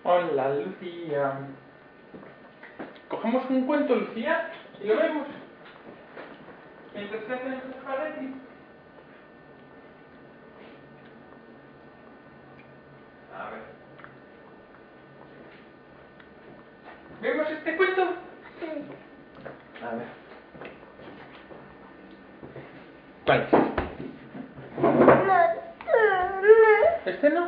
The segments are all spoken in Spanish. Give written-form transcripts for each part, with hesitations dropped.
Hola, Lucía. Cogemos un cuento, Lucía, y lo vemos. Mientras se hacen los espaguetis. A ver. ¿Vemos este cuento? Sí. A ver. ¿Cuál es? ¿Este no?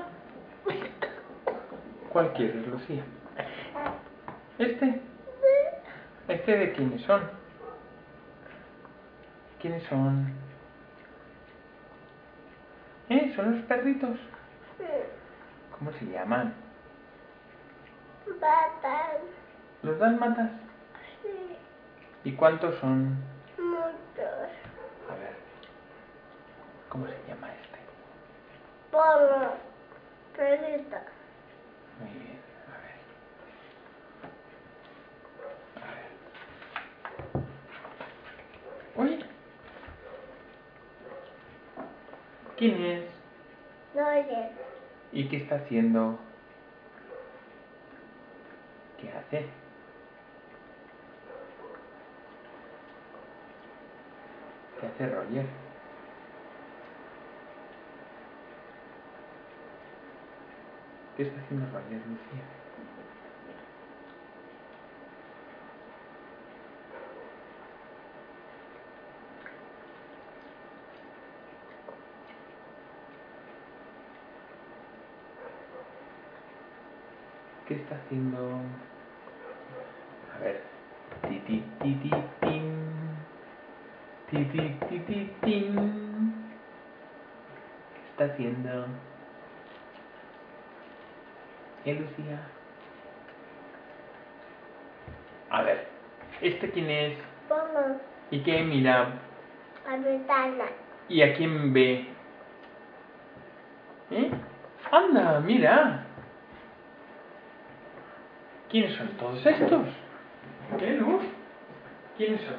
¿Cuál quieres, Lucía? ¿Este? ¿Este de quiénes son? ¿Quiénes son? ¿Son los perritos? ¿Cómo se llaman? Patas. ¿Los dálmatas? Sí. ¿Y cuántos son? Muchos. A ver. ¿Cómo se llama este? Polo. Perrito. Muy bien. A ver. Oye. ¿Quién es? Oye. ¿Y qué está haciendo? ¿Qué hace? ¿Qué hace Roger? ¿Qué está haciendo Roger, Lucía? ¿Qué está haciendo? A ver. Titi, titi, tin. Titi, titi, tin. ¿Qué está haciendo? Lucía? A ver. ¿Este quién es? Polo. ¿Y qué mira? La ventana. ¿Y a quién ve? ¡Anda, mira! ¿Quiénes son todos estos? ¿Qué luz? ¿Quiénes son?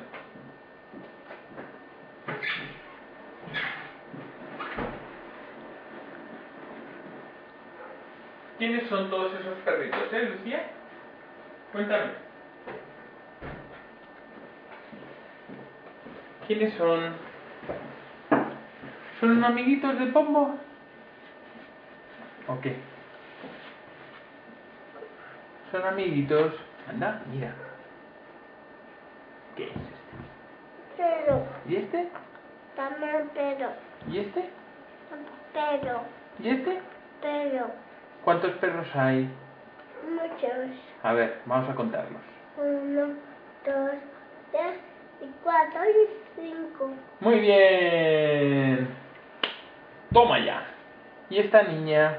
¿Quiénes son todos esos perritos, Lucía? Cuéntame. ¿Quiénes son? ¿Son amiguitos de Pombo? ¿O qué? ¿Son amiguitos? Anda, mira. ¿Qué es este? Pero. ¿Y este? También pero. ¿Y este? Pero. ¿Y este? Pero. ¿Cuántos perros hay? Muchos. A ver, vamos a contarlos. 1, 2, 3 y 4 y 5. Muy bien. Toma ya. ¿Y esta niña?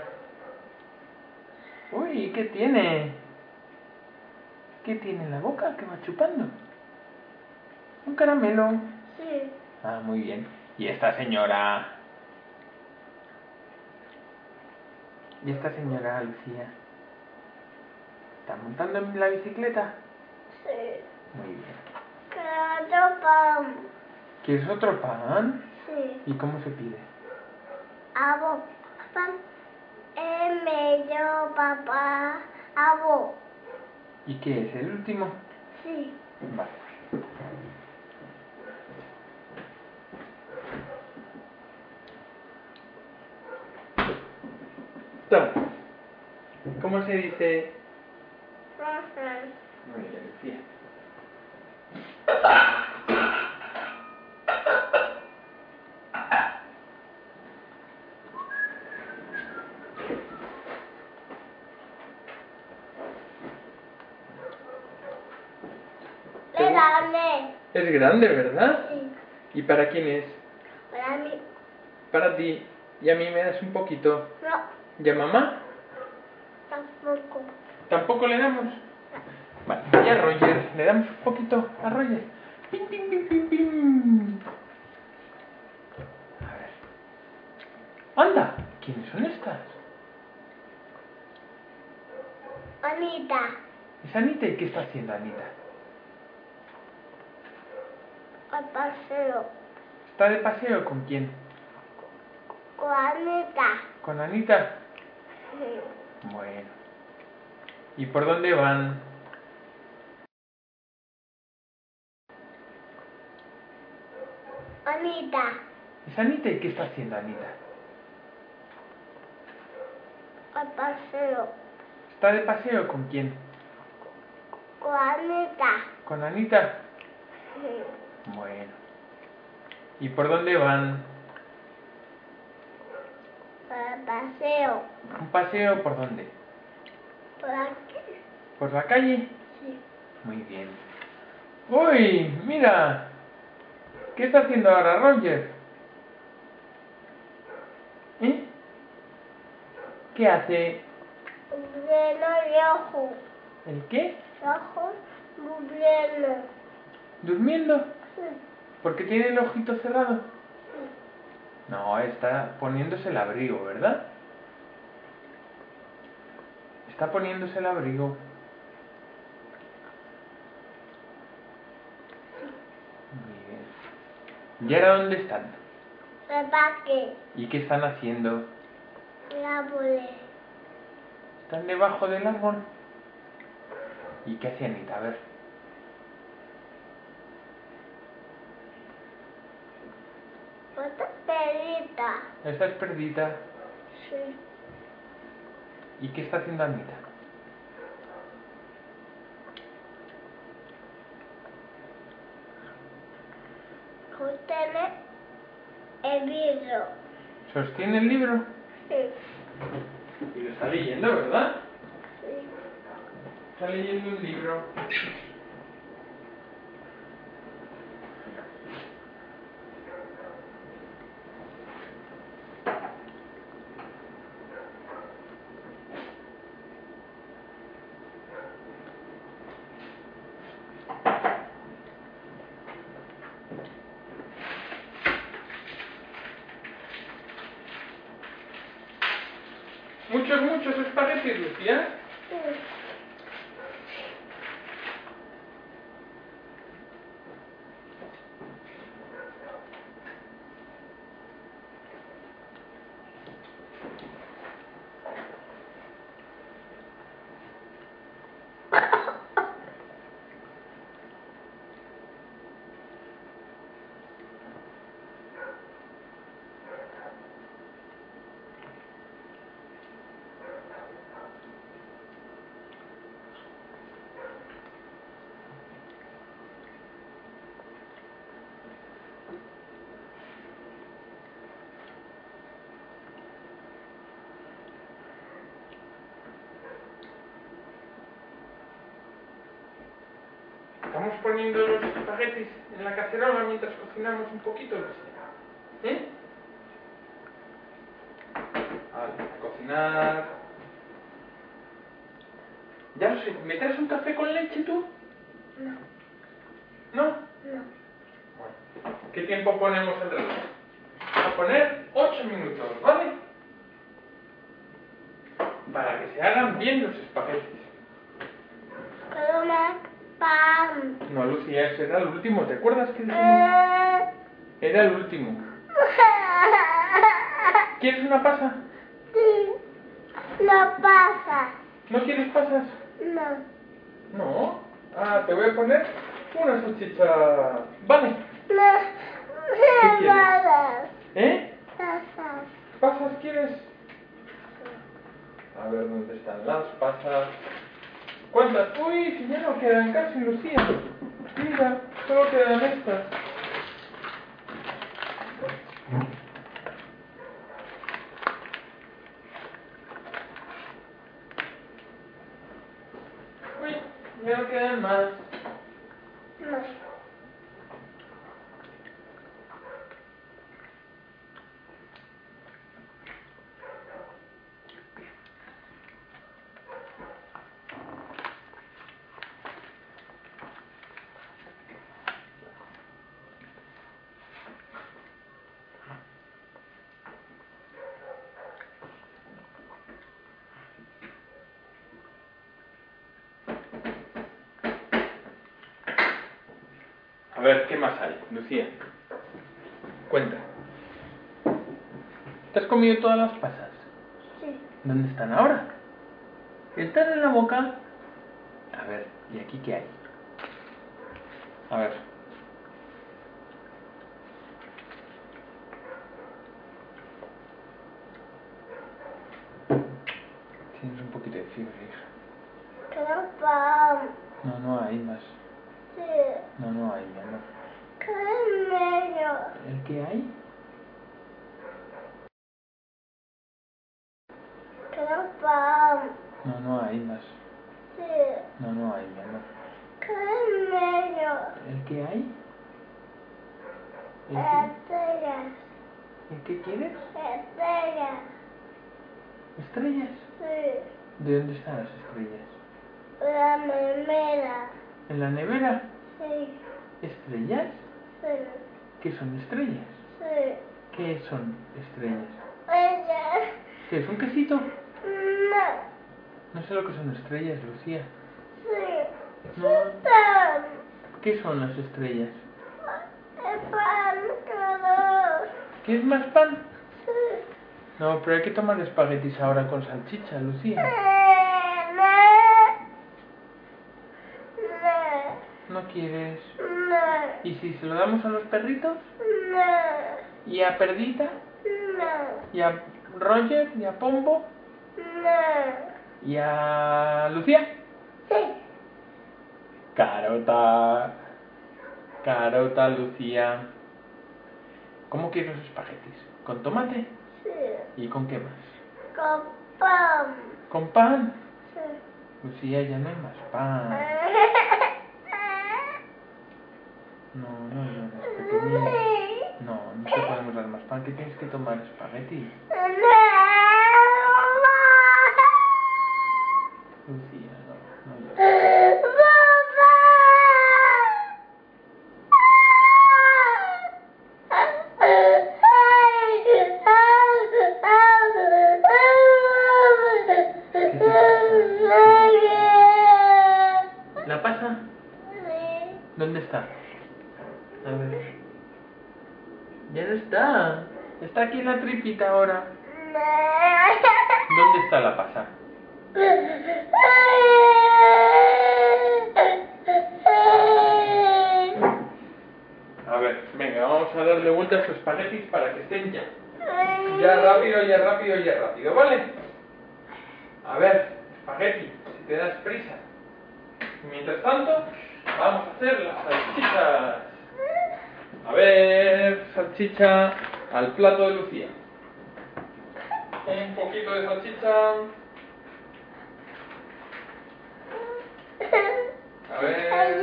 Uy, ¿qué tiene? ¿Qué tiene en la boca? ¿Qué va chupando? Un caramelo. Sí. Ah, muy bien. ¿Y esta señora? ¿Y esta señora, Lucía? ¿Está montando en la bicicleta? Sí. Muy bien. Quiero pan. ¿Quieres otro pan? Sí. ¿Y cómo se pide? Abo. Pan. Medio papá. Abo. ¿Y qué es? ¿El último? Sí. Vale. Toma. ¿Cómo se dice? Rosa. Muy bien, Lucía. Grande. Es grande, ¿verdad? Sí. ¿Y para quién es? Para mí. Para ti. ¿Y a mí me das un poquito? No. ¿Y a mamá? Tampoco. ¿Tampoco le damos? Vale. ¿Y a Roger? ¿Le damos un poquito a Roger? ¡Pim, pim, pim, pim, pim! A ver. ¡Anda! ¿Quiénes son estas? Anita. ¿Es Anita? ¿Y qué está haciendo Anita? Al paseo. ¿Está de paseo con quién? Con Anita. ¿Con Anita? Sí. Bueno. ¿Y por dónde van? Anita. ¿Es Anita? ¿Y qué está haciendo Anita? Al paseo. ¿Está de paseo con quién? Con Anita. ¿Con Anita? Sí. Bueno. ¿Y por dónde van? Al paseo. ¿Un paseo por dónde? Por aquí. ¿Por la calle? Sí. Muy bien. ¡Uy! ¡Mira! ¿Qué está haciendo ahora Roger? ¿Eh? ¿Qué hace? Lleno de ojos. ¿El qué? Ojos muy llenos. ¿Durmiendo? Sí. ¿Por qué tiene el ojito cerrado? Sí. No, está poniéndose el abrigo, ¿verdad? Está poniéndose el abrigo. Muy bien. ¿Y ahora dónde están? El parque. ¿Y qué están haciendo? El árbol. ¿Están debajo del árbol? ¿Y qué hace Anita? A ver. Otra perrita. Esta es perdida. Sí. ¿Y qué está haciendo Anita? Sostiene el vidrio. ¿Sostiene el libro? Sí. Y lo está leyendo, ¿verdad? Sí. Está leyendo un libro. Muchos espaguetis, Lucía. Sí. Estamos poniendo los espaguetis en la cacerola mientras cocinamos un poquito, Lucía. ¿Eh? Vale, a cocinar. Ya lo sé, ¿me traes un café con leche tú? No. ¿No? No. Bueno, ¿qué tiempo ponemos el reloj? A poner 8 minutos, ¿vale? Para que se hagan bien los espaguetis. Quiero más pan. No, Lucía, ese era el último, ¿te acuerdas que dijimos? Era el último. ¿Quieres una pasa? Sí. No pasa. ¿No quieres pasas? No. No. Ah, te voy a poner una salchicha. Vale. No. ¿Qué quieres? Pasas. ¿Eh? Pasas. ¿Pasas quieres? A ver dónde están las pasas. ¿Cuántas? Uy, si ya no quedan casi, Lucía. Mira, solo quedan estas. Uy, ya no quedan más. No. A ver, ¿qué más hay, Lucía? Cuenta. ¿Te has comido todas las pasas? Sí. ¿Dónde están ahora? ¿Están en la boca? A ver, ¿y aquí qué hay? A ver. Tienes un poquito de fiebre, hija. Quiero pan. No, no hay más. Sí. No, no hay, mi amor. Caramelo. ¿El qué hay? Quiero pan. No, no hay más. Sí. No, no hay, mi amor. Caramelo. ¿El qué hay? ¿El Estrellas. qué quieres? Estrellas. ¿Estrellas? Sí. ¿De dónde están las estrellas? La memela. ¿En la nevera? Sí. ¿Estrellas? Sí. ¿Qué son estrellas? Sí. ¿Qué son estrellas? Ella. ¿Qué es un quesito? No. No sé lo que son estrellas, Lucía. Sí. No. Pan. ¿Qué son las estrellas? El pan. Claro. ¿Quieres más pan? Sí. No, pero hay que tomar espaguetis ahora con salchicha, Lucía. No. ¿No quieres? No. ¿Y si se lo damos a los perritos? No. ¿Y a Perdita? No. ¿Y a Roger? ¿Y a Pombo? No. ¿Y a Lucía? Sí. Carota. Carota, Lucía. ¿Cómo quieres los espaguetis? ¿Con tomate? Sí. ¿Y con qué más? Con pan. ¿Con pan? Sí. Lucía, ya no hay más pan. No, no llores, pequeñín. No, no te podemos dar más pan, que tienes que tomar espagueti. Lucía, no, no llores. ¿La pasa? ¿Dónde está? A ver. Ya no está. Está aquí en la tripita ahora. ¿Dónde está la pasa? A ver, venga, vamos a darle vueltas a sus espaguetis para que estén ya. Ya rápido, ya rápido, ya rápido, ¿vale? A ver, espagueti, si te das prisa. Mientras tanto, vamos a hacer las salchichas. A ver, salchicha al plato de Lucía. Un poquito de salchicha. A ver.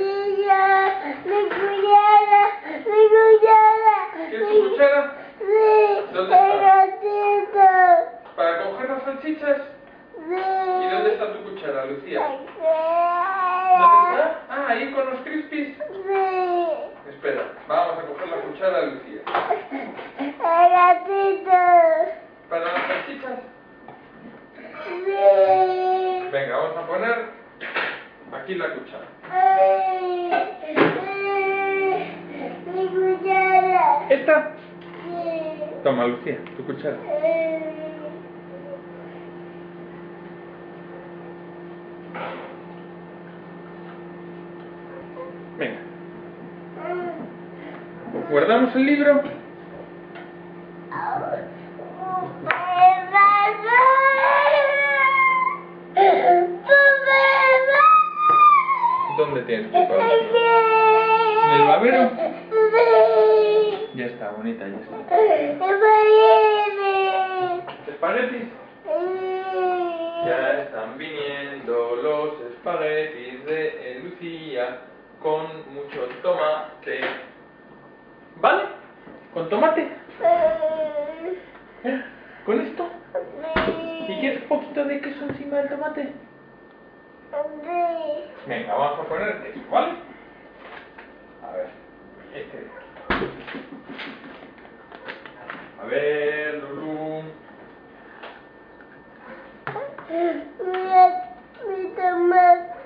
¿Quieres tu cuchara? ¿Dónde está? ¿Para coger las salchichas? ¿Y dónde está tu cuchara, Lucía? ¿Dónde está? Ah, ahí con los crispies. Espera, vamos a coger la cuchara, Lucía. ¿Para las salchichas? Venga, vamos a poner aquí la cuchara. ¿Esta? Toma, Lucía, tu cuchara. Venga. ¿Guardamos el libro? ¿Dónde tienes tu papel? ¿En el babero? Ya está, bonita, ya está. ¿Espaguetis? Ya están viniendo los espaguetis de Lucía con mucho tomate. ¿Vale? ¿Con tomate? ¿Con esto? ¿Y quieres un poquito de queso encima del tomate? Venga, vamos a poner queso, ¿vale? A ver, este de aquí. A ver, Lulú. Mi tomate.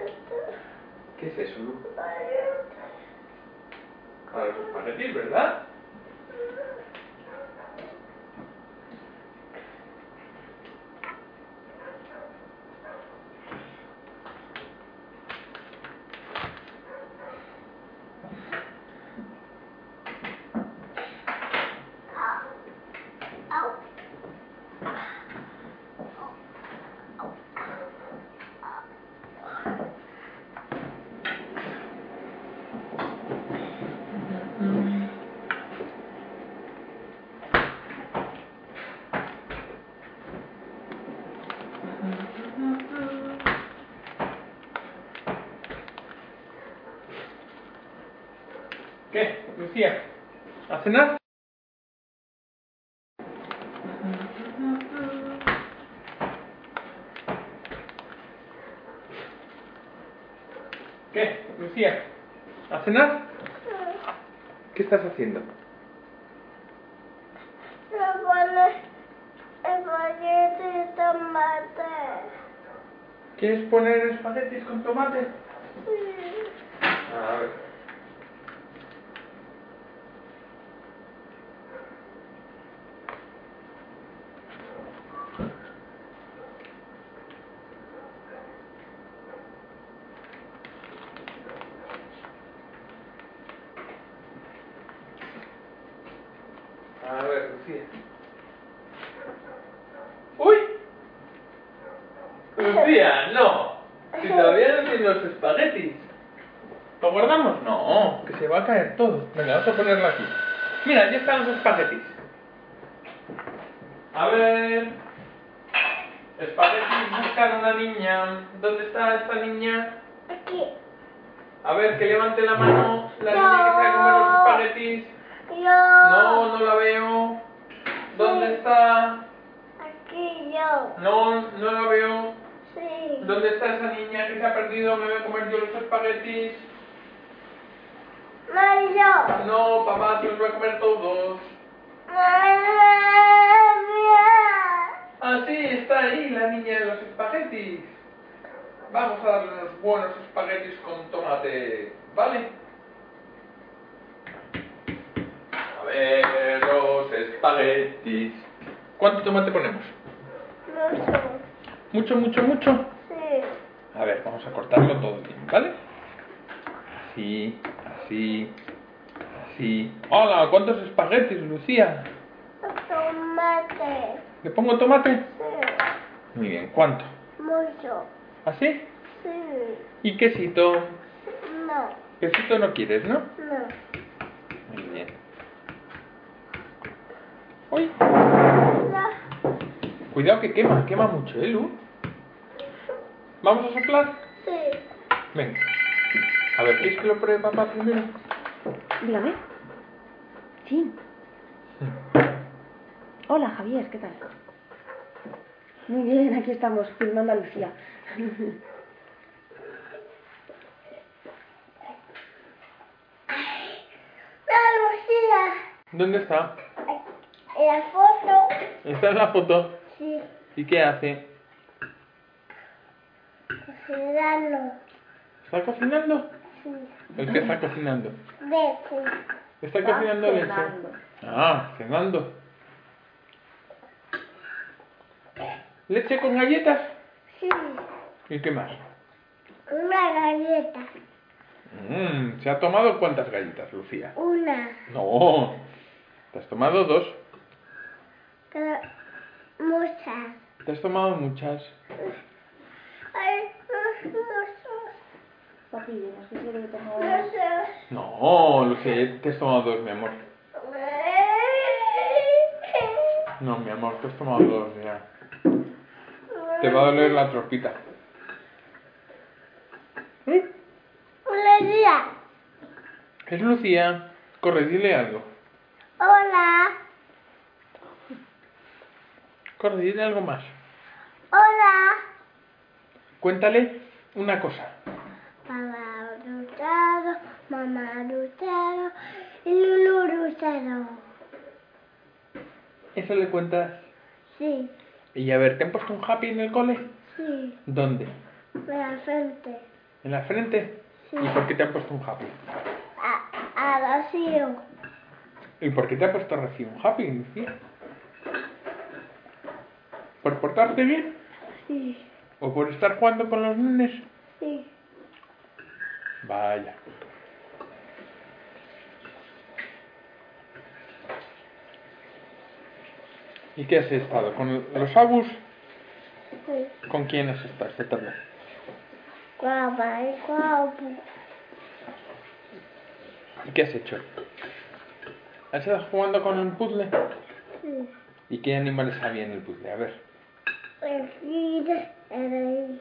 ¿Qué es eso, Lulú? Para los espaguetis, ¿verdad? ¿Qué, Lucía? ¿A cenar? ¿Qué, Lucía? ¿A cenar? ¿Qué estás haciendo? Le pones espagueti y tomate. ¿Quieres poner espaguetis con tomate? Sí. A ver. A ver, Lucía. ¡Uy! Lucía, no. Si todavía no tienes los espaguetis. ¿Lo guardamos? No, que se va a caer todo. Venga, vamos a ponerlo aquí. Mira, ya están los espaguetis. A ver. Espaguetis buscan a una niña. ¿Dónde está esta niña? Aquí. A ver, que levante la mano la niña que sabe comer los espaguetis. Yo. No, no la veo. ¿Dónde está? Aquí yo. No, no la veo. Sí. ¿Dónde está esa niña que se ha perdido? Me voy a comer yo los espaguetis. No yo. No, papá, se los voy a comer todos. Ah, sí, está ahí la niña de los espaguetis. Vamos a darle unos buenos espaguetis con tomate, ¿vale? A ver, los espaguetis. ¿Cuánto tomate ponemos? Mucho. ¿Mucho, mucho, mucho? Sí. A ver, vamos a cortarlo todo bien, ¿vale? Así, así, así. ¡Hola! ¿Cuántos espaguetis, Lucía? Tomate. ¿Le pongo tomate? Sí. Muy bien, ¿cuánto? Mucho. ¿Así? Sí. ¿Y quesito? No. Quesito no quieres, ¿no? No. Muy bien. ¡Uy! No. Cuidado que quema mucho, Lu. ¿Vamos a soplar? Sí. Venga. A ver, ¿quieres que lo pruebe papá primero? Dígame. Sí. Hola, Javier, ¿qué tal? Muy bien, aquí estamos, filmando a Lucía. ¡La Lucía! ¿Dónde está? La foto. ¿Está en la foto? Sí. ¿Y qué hace? Cocinando. ¿Está cocinando? Sí. ¿El qué está cocinando? Leche. ¿Está cocinando leche? cenando. Ah, cenando. ¿Leche con galletas? Sí. ¿Y qué más? Una galleta. ¿Se ha tomado cuántas galletas, Lucía? Una. No, te has tomado 2. Pero muchas. Te has tomado muchas. Ay, no Papi, no sé si le tomo... sé. No, Lucía, te has tomado 2, mi amor. No, mi amor, te has tomado 2 ya. Te va a doler la tropita. Lucía. Es Lucía. Corre, dile algo. Hola. Corre, dile algo más. Hola. Cuéntale una cosa. Papá luchado, mamá luchado y Lulu luchado. ¿Eso le cuentas? Sí, Y a ver, ¿te han puesto un happy en el cole? sí, ¿Dónde? de la frente. ¿En la frente? Sí. ¿Y por qué te han puesto un happy? A vacío. ¿Y por qué te ha puesto recién un happy, Lucía? ¿Por portarte bien? Sí, ¿O por estar jugando con los nenes? sí. Vaya. ¿Y qué has estado? ¿Con los abus? Sí. ¿Con quién has estado esta tarde? Guapa y guapo. ¿Y qué has hecho? ¿Has estado jugando con un puzzle? Sí. ¿Y qué animales había en el puzzle? A ver. El tigre, el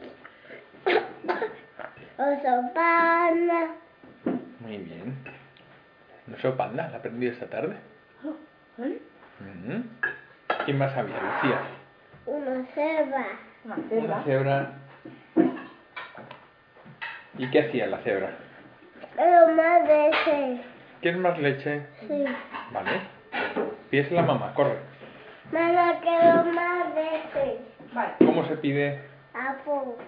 oso panda. Muy bien. No sé, panda, la aprendí esta tarde. ¿Vale? ¿Quién más sabía, Lucía? Una cebra. Una Una cebra. cebra. ¿Y qué hacía la cebra? Pero más de ese. ¿Quieres más leche? Sí. Vale. Pídesela a mamá, corre. Mamá, quiero más de ese. Vale. ¿Cómo se pide? Apo.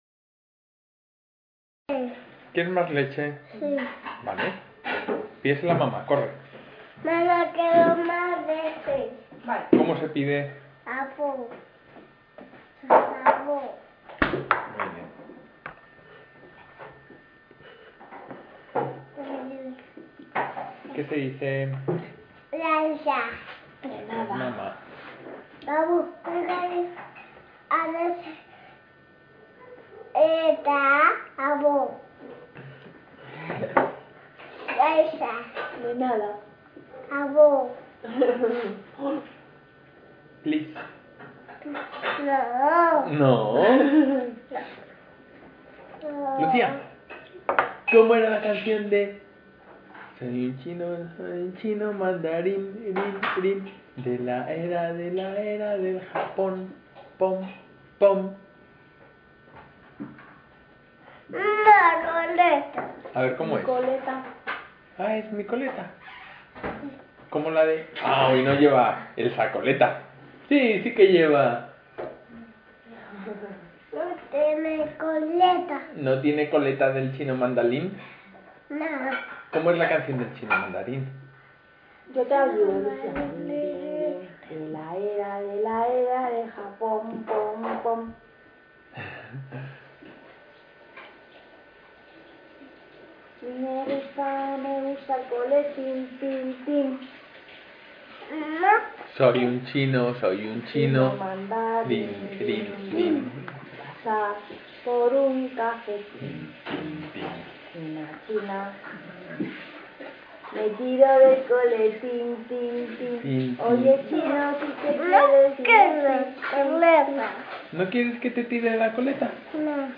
Sí. ¿Quieres más leche? Sí. Vale. Pídesela a mamá, corre. Mamá, quiero más de ese. Vale. ¿Cómo se pide? Apo. Apo. Muy bien. ¿Qué se dice? Lanza. De nada. Mamá. Vamos, a ver. Está. Abo. Lanza. De nada. Abo. Please. No. No. Lucía, ¿cómo era la canción de soy un chino mandarín, rin, de la era del Japón, pom, pom? No, coleta. A ver, ¿cómo es? Coleta. Ah, es mi coleta. ¿Cómo la de? Ah, hoy no lleva el sacoleta. Sí, sí que lleva. No tiene coleta. ¿No tiene coleta del chino mandarín? No. ¿Cómo es la canción del chino mandarín? Yo te ayudo, Lucía. De la era de Japón, pom, pom. Me gusta el cole, tin, tin, tin. No. Soy un chino, Mandarín, rin, rin, rin. pasar por un café, Tin, tin. Mm. una china. Me tiro de cole, tin, tin, tin. Tin, Oye, tin. chino, si te No quieres quiero divertir. coleta. ¿No quieres que te tire la coleta? No.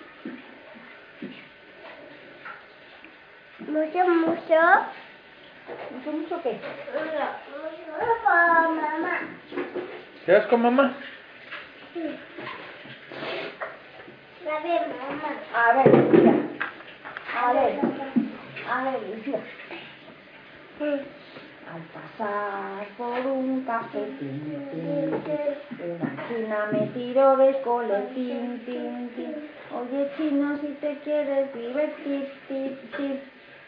Mucho, mucho. ¿Mucho qué? Mucho para mamá. ¿Te vas con mamá? La de mamá. A ver, Lucía. A ver, Lucía. Al pasar por un café, tin, tin, tin, una china me tiró de cole, tin, tin, tin. Oye, chino, si te quieres divertir, tin, tin.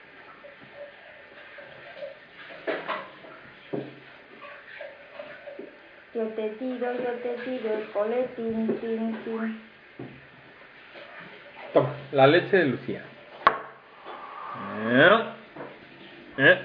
Yo te tiro el cole, tin, tin, tin. Toma, la leche de Lucía. Eh.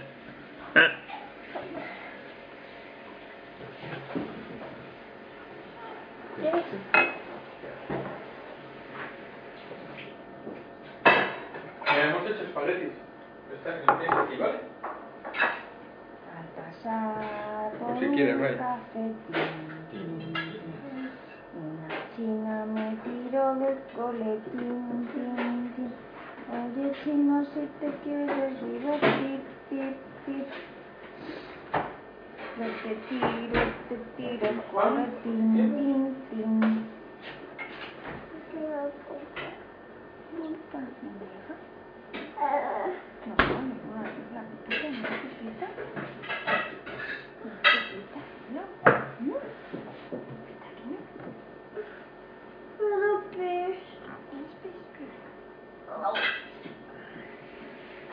Hemos hecho espaguetis. Están aquí, ¿vale? Al pasar por Si quieres, un Ray. café, tin, tin, tin. Una china me tiró del cole, tin, tin, tin. Oye, chino, si te quieres divertir, tip, tip. Yo te tiro el cole, tin, tin,